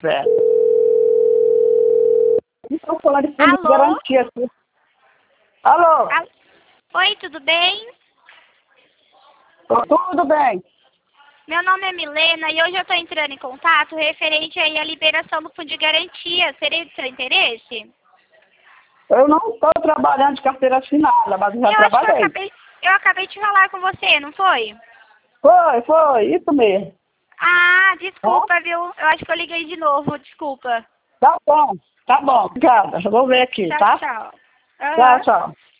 velho. Estou falando de fundo de Alô? garantia aqui. Alô? Oi, tudo bem? Tudo bem. Meu nome é Milena e hoje eu estou entrando em contato referente aí à liberação do fundo de garantia. Seria de seu interesse? Eu não estou trabalhando de carteira assinada, mas já Eu acho que trabalhei. eu acabei de falar com você, não foi? Foi, isso mesmo. Ah, desculpa, viu? Eu acho que eu liguei de novo, desculpa. Tá bom, obrigada. Eu vou ver aqui, Tchau, tá? tchau. Tchau, Aham. tchau.